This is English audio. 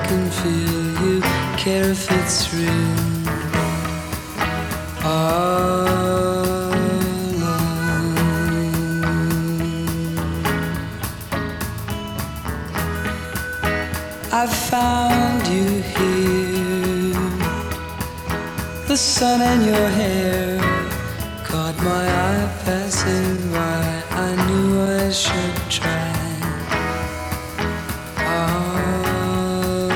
can feel you care if it's real. I found you here. The sun in your hair caught my eye.